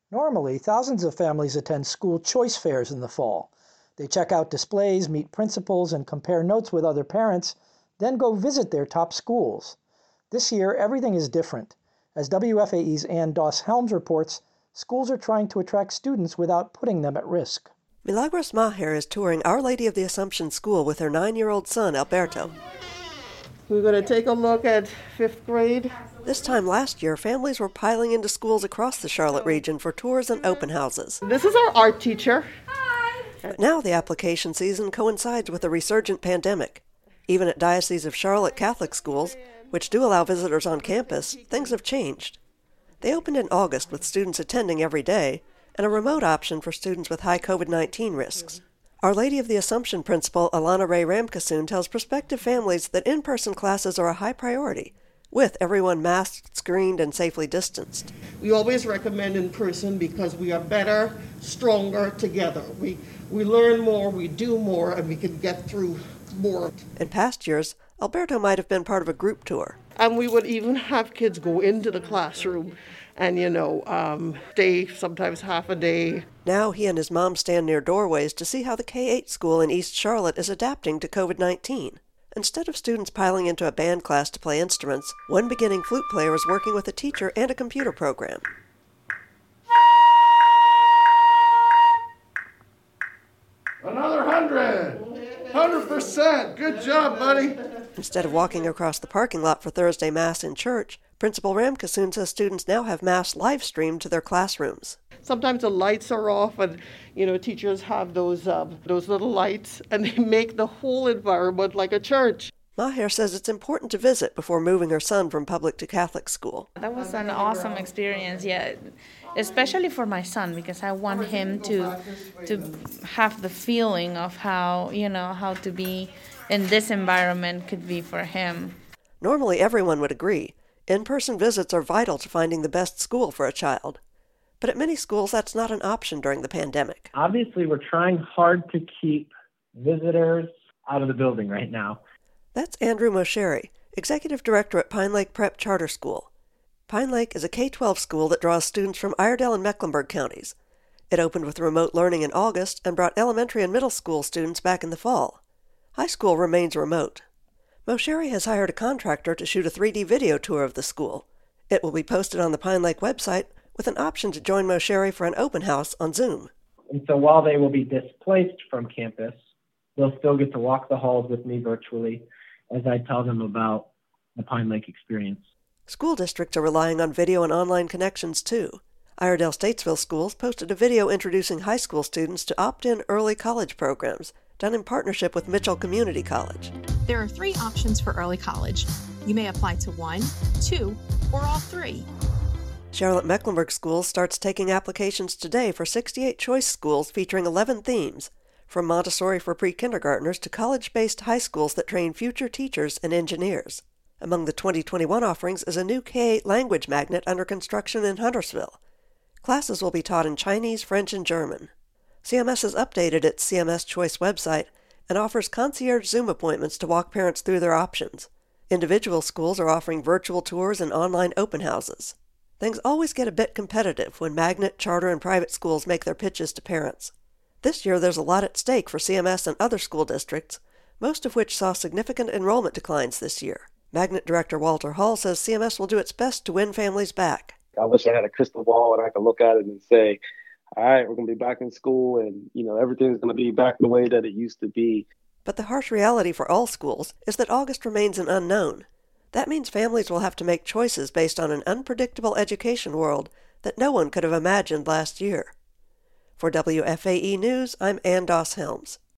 Normally, thousands of families attend school choice fairs in the fall. They check out displays, meet principals, and compare notes with other parents, then go visit their top schools. This year, everything is different. As WFAE's Ann Doss-Helms reports, schools are trying to attract students without putting them at risk. Milagros Maher is touring Our Lady of the Assumption School with her 9-year-old son, Alberto. We're going to take a look at 5th grade. This time last year, families were piling into schools across the Charlotte region for tours and open houses. This is our art teacher. Hi. But now the application season coincides with a resurgent pandemic. Even at Diocese of Charlotte Catholic schools, which do allow visitors on campus, things have changed. They opened in August with students attending every day, and a remote option for students with high COVID-19 risks. Our Lady of the Assumption principal Alana Ray Ramkasoon tells prospective families that in-person classes are a high priority, with everyone masked, screened, and safely distanced. We always recommend in person because we are better, stronger together. We learn more, we do more, and we can get through more. In past years, Alberto might have been part of a group tour. And we would even have kids go into the classroom and, stay sometimes half a day. Now he and his mom stand near doorways to see how the K-8 school in East Charlotte is adapting to COVID-19. Instead of students piling into a band class to play instruments, one beginning flute player is working with a teacher and a computer program. Another 100%. Good job, buddy. Instead of walking across the parking lot for Thursday Mass in church, Principal Ramkasoon says students now have Mass live-streamed to their classrooms. Sometimes the lights are off and, teachers have those little lights and they make the whole environment like a church. Maher says it's important to visit before moving her son from public to Catholic school. That was an awesome experience, yeah, especially for my son, because I want him to have the feeling of how to be in this environment could be for him. Normally everyone would agree. In-person visits are vital to finding the best school for a child. But at many schools, that's not an option during the pandemic. Obviously, we're trying hard to keep visitors out of the building right now. That's Andrew Mosheri, Executive Director at Pine Lake Prep Charter School. Pine Lake is a K-12 school that draws students from Iredell and Mecklenburg counties. It opened with remote learning in August and brought elementary and middle school students back in the fall. High school remains remote. Mosheri has hired a contractor to shoot a 3D video tour of the school. It will be posted on the Pine Lake website with an option to join Mosheri for an open house on Zoom. And so while they will be displaced from campus, they'll still get to walk the halls with me virtually as I tell them about the Pine Lake experience. School districts are relying on video and online connections too. Iredell Statesville Schools posted a video introducing high school students to opt-in early college programs done in partnership with Mitchell Community College. There are 3 options for early college. You may apply to 1, 2, or all 3. Charlotte-Mecklenburg Schools starts taking applications today for 68 choice schools featuring 11 themes, from Montessori for pre-kindergartners to college-based high schools that train future teachers and engineers. Among the 2021 offerings is a new K-8 language magnet under construction in Huntersville. Classes will be taught in Chinese, French, and German. CMS has updated its CMS Choice website and offers concierge Zoom appointments to walk parents through their options. Individual schools are offering virtual tours and online open houses. Things always get a bit competitive when magnet, charter, and private schools make their pitches to parents. This year there's a lot at stake for CMS and other school districts, most of which saw significant enrollment declines this year. Magnet Director Walter Hall says CMS will do its best to win families back. I wish I had a crystal ball and I could look at it and say, all right, we're going to be back in school and, everything's going to be back the way that it used to be. But the harsh reality for all schools is that August remains an unknown. That means families will have to make choices based on an unpredictable education world that no one could have imagined last year. For WFAE News, I'm Ann Doss-Helms.